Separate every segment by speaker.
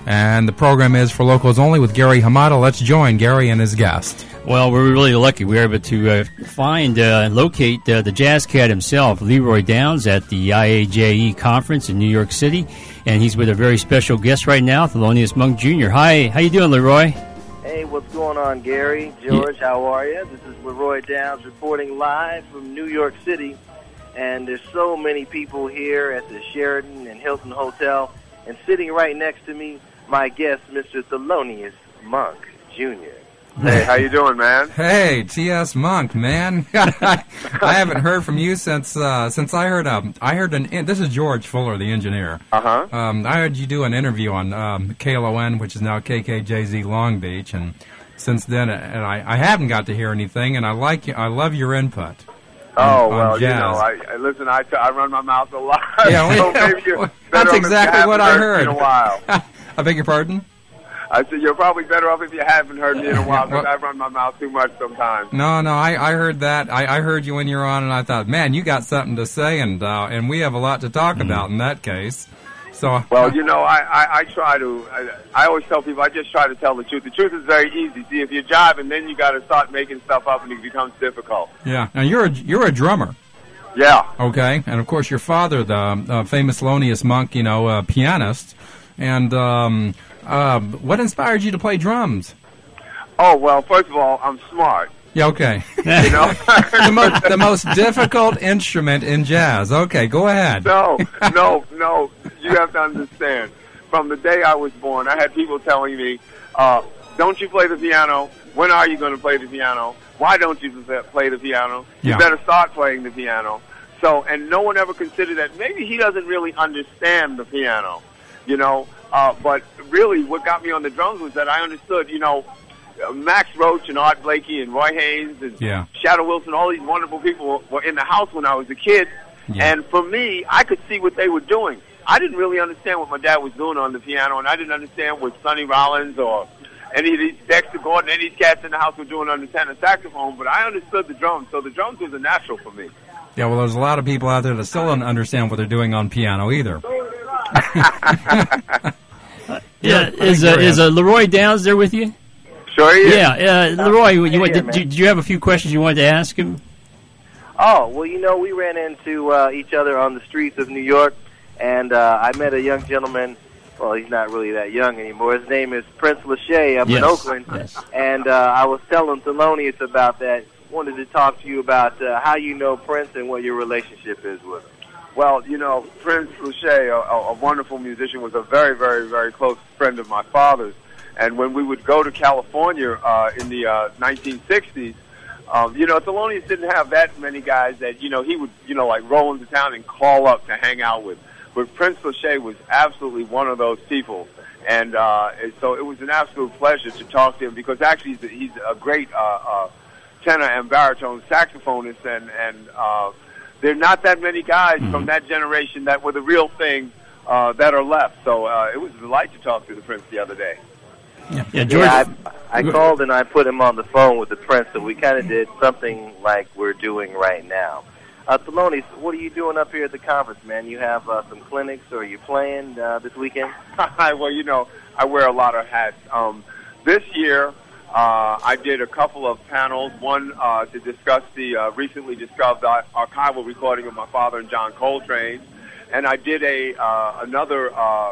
Speaker 1: And the program is For Locals Only with Gary Hamada. Let's join Gary and his guest.
Speaker 2: Well, we're really lucky. We were able to locate the Jazz Cat himself, Leroy Downs, at the IAJE conference in New York City. And he's with a very special guest right now, Thelonious Monk Jr. Hi, how you doing, Leroy?
Speaker 3: Hey, what's going on, Gary? George, how are you? This is Leroy Downs reporting live from New York City. And there's so many people here at the Sheraton and Hilton Hotel. And sitting right next to me, my guest, Mr. Thelonious Monk Jr.
Speaker 4: Hey, how you doing, man?
Speaker 1: Hey, T.S. Monk, man. I haven't heard from you since I heard this is George Fuller, the engineer.
Speaker 4: Uh-huh.
Speaker 1: I heard you do an interview on KLON, which is now KKJZ Long Beach, and since then, and I haven't got to hear anything, and I love your input.
Speaker 4: Oh, well,
Speaker 1: jazz.
Speaker 4: you know, listen, I run my mouth a lot.
Speaker 1: Yeah,
Speaker 4: so maybe you're
Speaker 1: that's exactly what I heard.
Speaker 4: In a while.
Speaker 1: I beg your pardon?
Speaker 4: I said you're probably better off if you haven't heard me in a while, because I run my mouth too much sometimes.
Speaker 1: No, I heard that. I heard you when you were on, and I thought, man, you got something to say, and we have a lot to talk about in that case. So,
Speaker 4: well, you know, I try to. I always tell people I just try to tell the truth. The truth is very easy. See, if you're jiving, then you got to start making stuff up, and it becomes difficult.
Speaker 1: Yeah. Now you're a drummer.
Speaker 4: Yeah.
Speaker 1: Okay, and of course your father, the famous Thelonious Monk, pianist, and what inspired you to play drums?
Speaker 4: Oh, well, first of all, I'm smart.
Speaker 1: Yeah, okay.
Speaker 4: You know,
Speaker 1: the most difficult instrument in jazz. Okay, go ahead.
Speaker 4: No. You have to understand. From the day I was born, I had people telling me, "Don't you play the piano? When are you going to play the piano? Why don't you play the piano? You better start playing the piano." So, and no one ever considered that maybe he doesn't really understand the piano, you know. But really, what got me on the drums was that I understood, you know, Max Roach and Art Blakey and Roy Haynes and Shadow Wilson, all these wonderful people were in the house when I was a kid. Yeah. And for me, I could see what they were doing. I didn't really understand what my dad was doing on the piano, and I didn't understand what Sonny Rollins or any of these Dexter Gordon, any of these cats in the house were doing on the tenor saxophone, but I understood the drums, so the drums was a natural for me.
Speaker 1: Yeah, well, there's a lot of people out there that still don't understand what they're doing on piano either.
Speaker 2: Is Leroy Downs there with you?
Speaker 4: Sure he is.
Speaker 2: Yeah, Leroy, did you have a few questions you wanted to ask him?
Speaker 3: Oh, well, you know, we ran into each other on the streets of New York, and I met a young gentleman. Well, he's not really that young anymore. His name is Prince Lachey up in Oakland, and I was telling Thelonious about that. Wanted to talk to you about how you know Prince and what your relationship is with him.
Speaker 4: Well, you know, Prince Lachey, a wonderful musician, was a very, very, very close friend of my father's. And when we would go to California in the 1960s, you know, Thelonious didn't have that many guys that, you know, he would, you know, like roll into town and call up to hang out with. But Prince Lachey was absolutely one of those people. And so it was an absolute pleasure to talk to him, because actually he's a great tenor and baritone saxophonist, and there are not that many guys from that generation that were the real thing that are left. So it was a delight to talk to the Prince the other day.
Speaker 2: Yeah, George.
Speaker 3: I called and I put him on the phone with the Prince, so we kind of did something like we're doing right now. Thelonious, what are you doing up here at the conference, man? You have some clinics, or are you playing this weekend?
Speaker 4: Well, you know, I wear a lot of hats. This year, I did a couple of panels, one to discuss the recently discovered archival recording of my father and John Coltrane, and I did another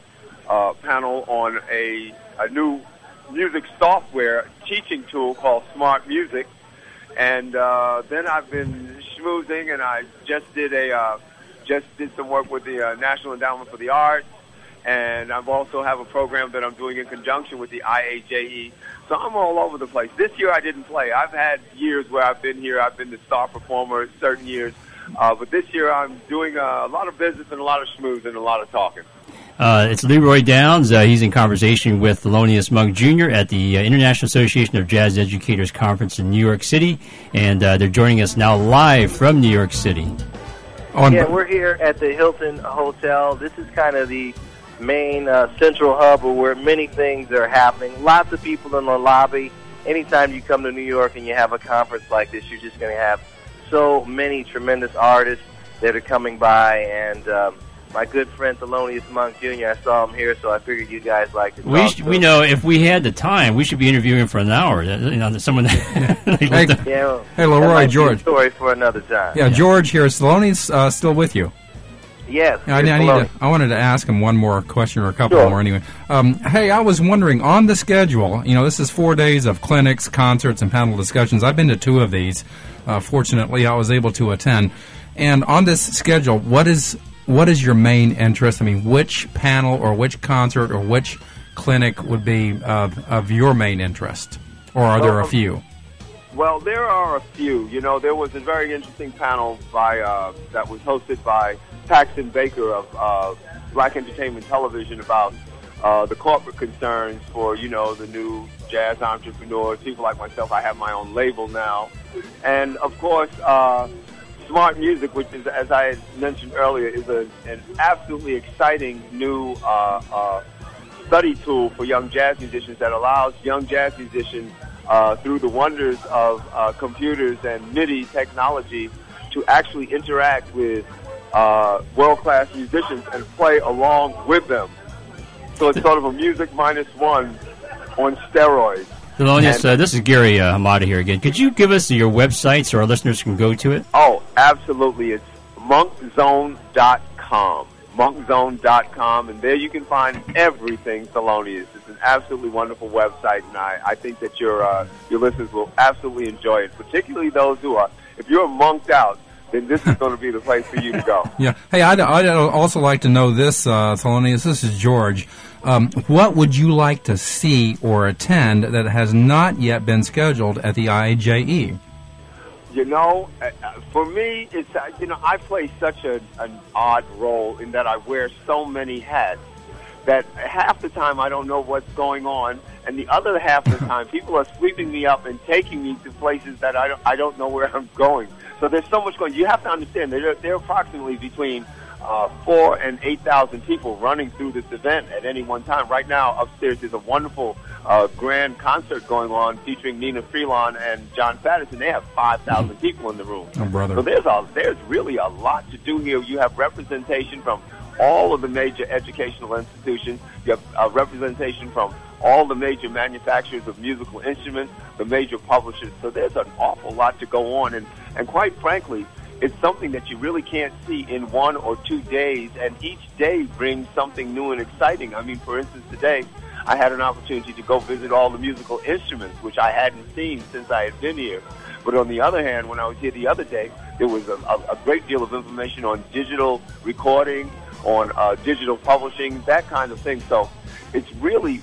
Speaker 4: panel on a new music software teaching tool called Smart Music. And then I've been schmoozing, and I just did some work with the National Endowment for the Arts, and I've also have a program that I'm doing in conjunction with the IAJE. So I'm all over the place. This year I didn't play. I've had years where I've been here. I've been the star performer certain years. But this year I'm doing a lot of business and a lot of schmoozing and a lot of talking.
Speaker 2: It's Leroy Downs. He's in conversation with Thelonious Monk Jr. at the International Association of Jazz Educators Conference in New York City, and they're joining us now live from New York City.
Speaker 3: We're here at the Hilton Hotel. This is kind of the main central hub where many things are happening. Lots of people in the lobby. Anytime you come to New York and you have a conference like this, you're just going to have so many tremendous artists that are coming by, and my good friend Thelonious Monk Jr. I saw him here, so I figured you guys like to talk.
Speaker 2: We know if we had the time, we should be interviewing him for an hour. Someone.
Speaker 3: Hey,
Speaker 1: Leroy, George.
Speaker 3: Story for another time.
Speaker 1: Yeah, George here. Is Thelonious still with you?
Speaker 3: Yes.
Speaker 1: I wanted to ask him one more question or a couple more anyway. Hey, I was wondering, on the schedule, this is 4 days of clinics, concerts, and panel discussions. I've been to 2 of these. Fortunately, I was able to attend. And on this schedule, what is your main interest? I mean, which panel or which concert or which clinic would be of your main interest? Or are there a few?
Speaker 4: Well, there are a few. There was a very interesting panel that was hosted by Paxton Baker of Black Entertainment Television about the corporate concerns for, the new jazz entrepreneurs, people like myself. I have my own label now. And, of course, Smart Music, which is, as I had mentioned earlier, is an absolutely exciting new study tool for young jazz musicians that allows young jazz musicians, through the wonders of computers and MIDI technology, to actually interact with world-class musicians and play along with them. So it's sort of a music minus one on steroids.
Speaker 2: Thelonious, this is Gary Hamada here again. Could you give us your website so our listeners can go to it?
Speaker 4: Oh, absolutely. It's monkzone.com. Monkzone.com, and there you can find everything Thelonious. It's an absolutely wonderful website, and I think that your listeners will absolutely enjoy it, particularly those who are, if you're monked out, then this is going to be the place for you to go.
Speaker 1: Yeah. Hey, I'd also like to know this, Thelonious. This is George. What would you like to see or attend that has not yet been scheduled at the IAJE?
Speaker 4: For me, it's I play such an odd role in that I wear so many hats that half the time I don't know what's going on, and the other half of the time people are sweeping me up and taking me to places that I don't know where I'm going. So there's so much going. You have to understand there are approximately between 4,000 and 8,000 people running through this event at any one time. Right now, upstairs there's a wonderful grand concert going on featuring Nina Freelon and John Faddis, and they have 5,000 people in the room.
Speaker 1: Oh, brother!
Speaker 4: So there's really a lot to do here. You have representation from all of the major educational institutions. You have representation from all the major manufacturers of musical instruments, the major publishers. So there's an awful lot to go on, and quite frankly, it's something that you really can't see in 1 or 2 days, and each day brings something new and exciting. I mean, for instance, today I had an opportunity to go visit all the musical instruments, which I hadn't seen since I had been here. But on the other hand, when I was here the other day, there was a great deal of information on digital recording, on digital publishing, that kind of thing. So it's really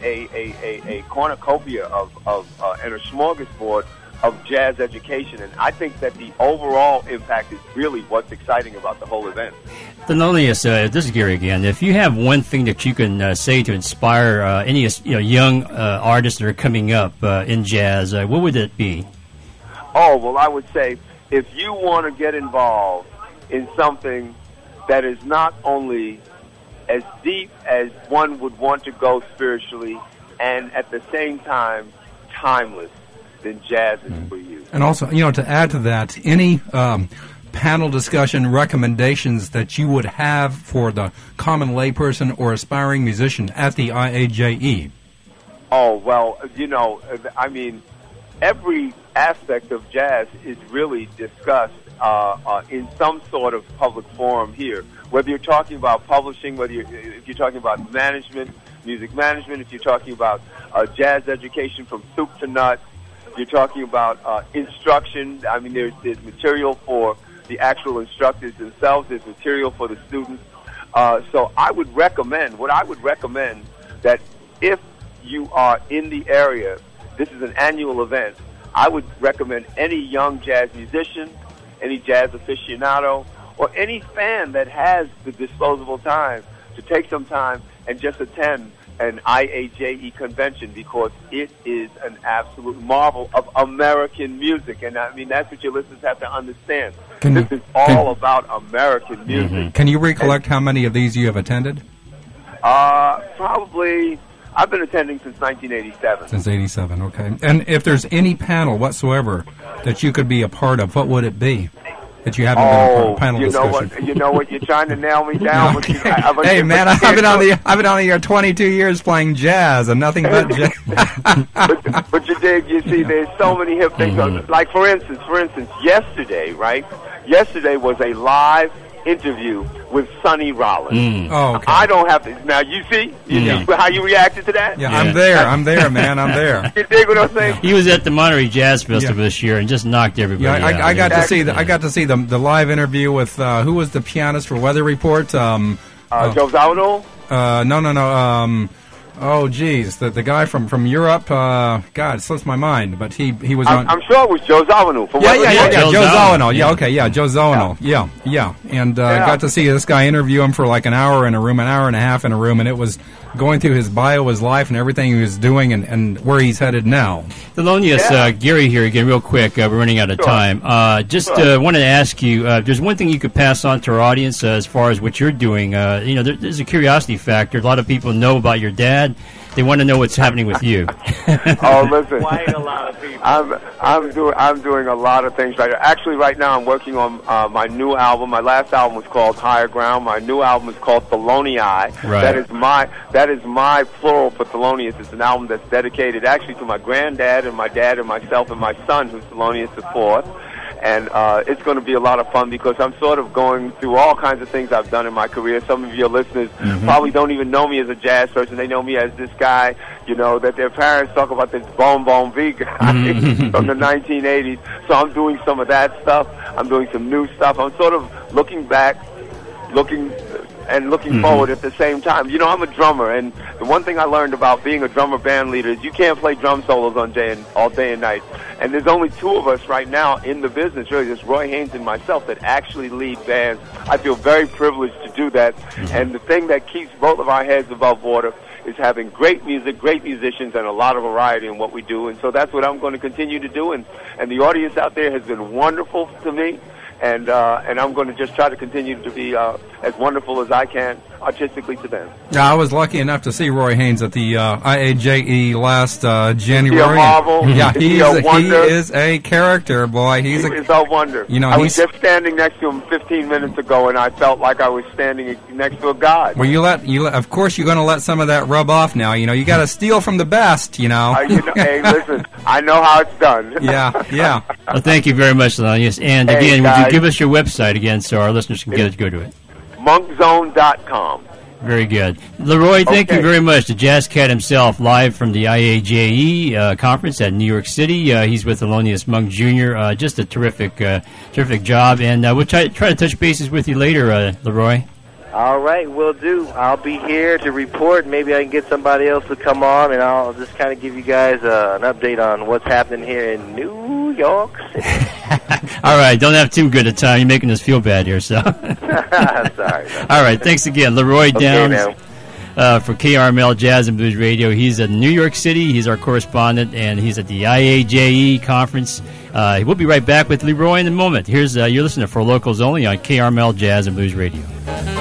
Speaker 4: a cornucopia of and a smorgasbord of jazz education, and I think that the overall impact is really what's exciting about the whole event.
Speaker 2: Thelonious, this is Gary again. If you have one thing that you can say to inspire any young artists that are coming up in jazz, what would it be?
Speaker 4: Oh, well, I would say if you want to get involved in something that is not only as deep as one would want to go spiritually and at the same time timeless, then jazz is for you.
Speaker 1: And also, to add to that, any panel discussion recommendations that you would have for the common layperson or aspiring musician at the IAJE?
Speaker 4: Oh, well, I mean, every aspect of jazz is really discussed in some sort of public forum here. Whether you're talking about publishing, if you're talking about management, music management, if you're talking about jazz education from soup to nuts, if you're talking about instruction, I mean, there's material for the actual instructors themselves. There's material for the students. So I would recommend that if you are in the area, this is an annual event, I would recommend any young jazz musician, any jazz aficionado, or any fan that has the disposable time to take some time and just attend an IAJE convention, because it is an absolute marvel of American music. And I mean, that's what your listeners have to understand. This is all about American music. Mm-hmm.
Speaker 1: Can you recollect how many of these you have attended?
Speaker 4: Probably, I've been attending since 1987.
Speaker 1: Since 87, okay. And if there's any panel whatsoever that you could be a part of, what would it be? that you haven't been on a panel
Speaker 4: you
Speaker 1: discussion?
Speaker 4: You know what? You're trying to nail me down.
Speaker 1: Okay. Hey, man, I've been on the air 22 years playing jazz and nothing but jazz.
Speaker 4: but you dig? You see, there's so many hip things. Like for instance, yesterday, right? Yesterday was a live interview with Sonny Rollins.
Speaker 1: Oh, okay.
Speaker 4: I don't have to. Now, you see how you reacted to that?
Speaker 1: Yeah, I'm there, man. I'm there.
Speaker 4: You dig what I'm saying?
Speaker 2: He was at the Monterey Jazz Festival this year and just knocked everybody out.
Speaker 1: I got to see the live interview with who was the pianist for Weather Report?
Speaker 4: Joe Zawinul?
Speaker 1: No. Oh, geez, the guy from Europe. God, it slips my mind, but he was on.
Speaker 4: I'm sure it was Joe Zawinul.
Speaker 1: Joe Zawinul. Yeah, okay, yeah, Joe Zawinul. Yeah. And got to see this guy interview him for like an hour in a room, an hour and a half in a room, and it was going through his bio, his life, and everything he was doing, and where he's headed now.
Speaker 2: Thelonious, Gary here again, real quick. We're running out of time. Wanted to ask you, there's one thing you could pass on to our audience as far as what you're doing. There's a curiosity factor. A lot of people know about your dad. They want to know what's happening with you.
Speaker 4: Oh, listen, quite a lot of people. I'm doing a lot of things right now. Actually, right now I'm working on my new album. My last album was called Higher Ground. My new album is called Thelonii.
Speaker 2: Right.
Speaker 4: That is my plural for Thelonious. It's an album that's dedicated actually to my granddad and my dad and myself and my son, who's Thelonious IV. And it's going to be a lot of fun because I'm sort of going through all kinds of things I've done in my career. Some of your listeners probably don't even know me as a jazz person. They know me as this guy, that their parents talk about, this Bon Bon V guy from the 1980s. So I'm doing some of that stuff. I'm doing some new stuff. I'm sort of looking back, looking forward at the same time. I'm a drummer, and the one thing I learned about being a drummer band leader is you can't play drum solos all day and night. And there's only two of us right now in the business, really, just Roy Haynes and myself, that actually lead bands. I feel very privileged to do that. And the thing that keeps both of our heads above water is having great music, great musicians, and a lot of variety in what we do. And so that's what I'm going to continue to do. And the audience out there has been wonderful to me. And I'm going to just try to continue to be as wonderful as I can artistically to them.
Speaker 1: Yeah, I was lucky enough to see Roy Haynes at the IAJE last January.
Speaker 4: Is he a marvel?
Speaker 1: Yeah, he is a character, boy.
Speaker 4: He is a wonder. I was just standing next to him 15 minutes ago, and I felt like I was standing next to a god.
Speaker 1: Well, of course, you're going to let some of that rub off now. You got to steal from the best.
Speaker 4: Hey, listen, I know how it's done.
Speaker 1: Yeah.
Speaker 2: Well, thank you very much, Thelonious. And again, would you give us your website again so our listeners can go to it?
Speaker 4: Monkzone.com.
Speaker 2: Very good. Leroy, thank you very much. The Jazz Cat himself, live from the IAJE conference at New York City. He's with Thelonious Monk Jr. Just a terrific job. And we'll try to touch bases with you later, Leroy.
Speaker 3: All right, will do. I'll be here to report. Maybe I can get somebody else to come on, and I'll just kind of give you guys an update on what's happening here in New York City.
Speaker 2: All right, don't have too good a time. You're making us feel bad here, so.
Speaker 3: Sorry.
Speaker 2: All right, thanks again. Leroy Downs for KRML Jazz and Blues Radio. He's in New York City. He's our correspondent, and he's at the IAJE conference. We'll be right back with Leroy in a moment. You're listening to For Locals Only on KRML Jazz and Blues Radio.